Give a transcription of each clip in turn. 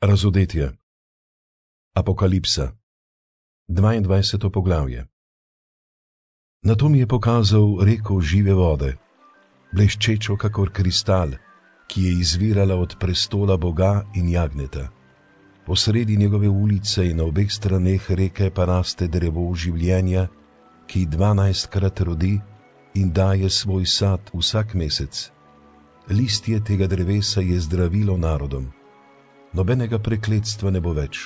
Razodetje. Apokalipsa. 22. poglavje. Nato mi je pokazal reko žive vode, bleščečo kakor kristal, ki je izvirala od prestola Boga in jagneta. Posredi njegove ulice in na obeh straneh reke pa raste drevo življenja, ki 12-krat rodi in daje svoj sad vsak mesec. Listje tega drevesa je zdravilo narodom. Nobenega prekletstva ne bo več.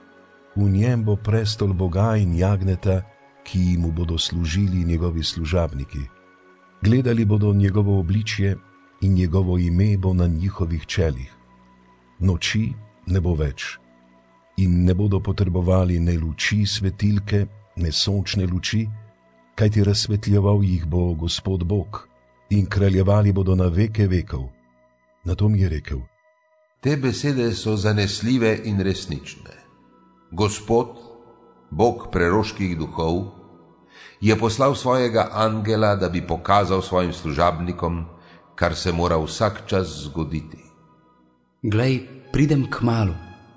V njem bo prestol Boga in jagneta, ki mu bodo služili njegovi služabniki. Gledali bodo njegovo obličje in njegovo ime bo na njihovih čelih. Noči ne bo več in ne bodo potrebovali ne luči svetilke, ne sončne luči, kajti razsvetljeval jih bo Gospod Bog in kraljevali bodo na veke vekov. Nato mi je rekel: Te besede so zanesljive in resnične. Gospod, Bog preroških duhov, je poslal svojega angela, da bi pokazal svojim služabnikom, kar se mora vsak čas zgoditi. Glej, pridem kmalu.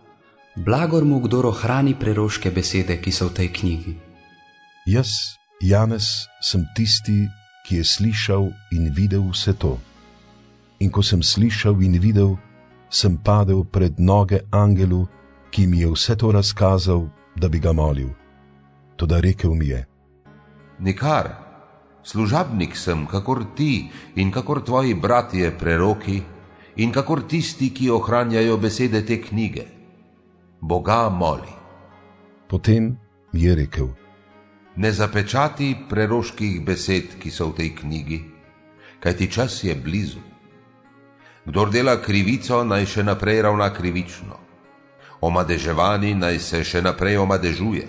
Blagor mu, kdor ohrani preroške besede, ki so v tej knjigi. Jaz, Janez, sem tisti, ki je slišal in videl vse to. In ko sem slišal in videl, sem padel pred noge angelu, ki mi je vse to razkazal, da bi ga molil. Toda rekel mi je: Nikar, služabnik sem, kakor ti in kakor tvoji bratje preroki in kakor tisti, ki ohranjajo besede te knjige. Boga moli. Potem mi je rekel: Ne zapečati preroških besed, ki so v tej knjigi, kajti čas je blizu. Kdor dela krivico, naj še naprej ravna krivično. Omadeževani naj se še naprej omadežuje.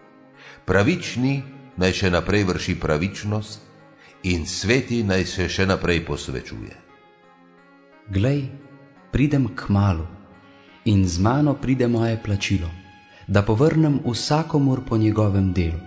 Pravični naj še naprej vrši pravičnost in sveti naj se še naprej posvečuje. Glej, pridem kmalu in z mano pride moje plačilo, da povrnem vsakomur po njegovem delu.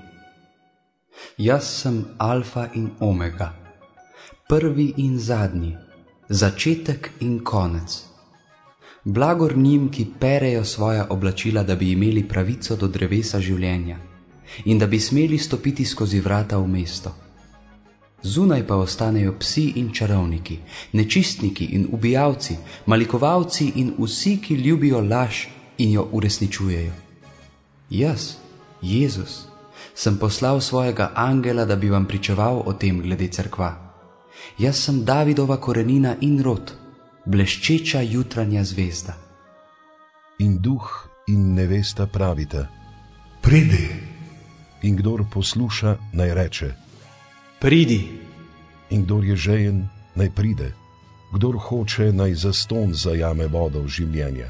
Jaz sem alfa in omega, prvi in zadnji, začetek in konec. Blagor njim, ki perejo svoja oblačila, da bi imeli pravico do drevesa življenja in da bi smeli stopiti skozi vrata v mesto. Zunaj pa ostanejo psi in čarovniki, nečistniki in ubijalci, malikovalci in vsi, ki ljubijo laž in jo uresničujejo. Jaz, Jezus, sem poslal svojega angela, da bi vam pričeval o tem glede cerkva. Jaz sem Davidova korenina in rod, bleščeča jutranja zvezda. In duh in nevesta pravita: Pridi. In kdor posluša, naj reče: Pridi. In kdor je žejen, naj pride. Kdor hoče, naj zastonj zajame vodo življenja.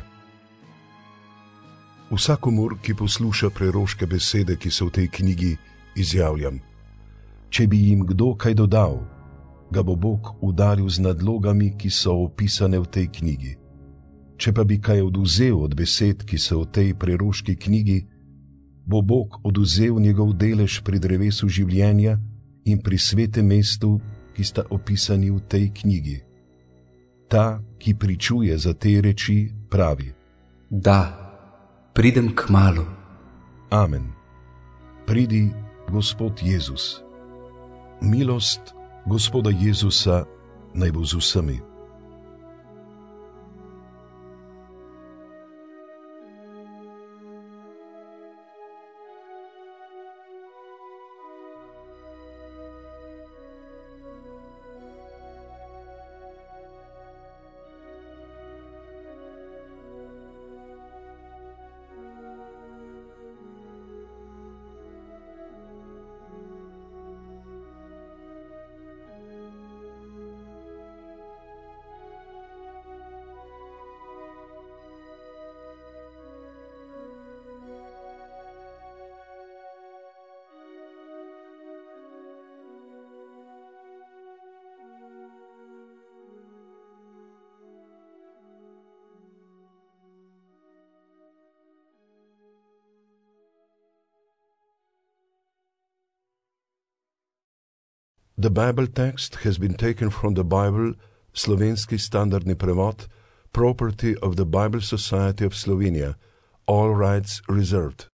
Vsakomur, ki posluša preroške besede, ki so v tej knjigi, izjavljam: če bi jim kdo kaj dodal, ga bo Bog udaril z nadlogami, ki so opisane v tej knjigi. Če pa bi kaj oduzel od besed, ki so v tej preroški knjigi, bo Bog oduzel njegov delež pri drevesu življenja in pri svetem mestu, ki sta opisani v tej knjigi. Ta, ki pričuje za te reči, pravi: Da, pridem kmalu. Amen. Pridi, Gospod Jezus. Milost Gospoda Jezusa naj bo z vsemi. The Bible text has been taken from the Bible, slovenski standardni prevod, property of the Bible Society of Slovenia, all rights reserved.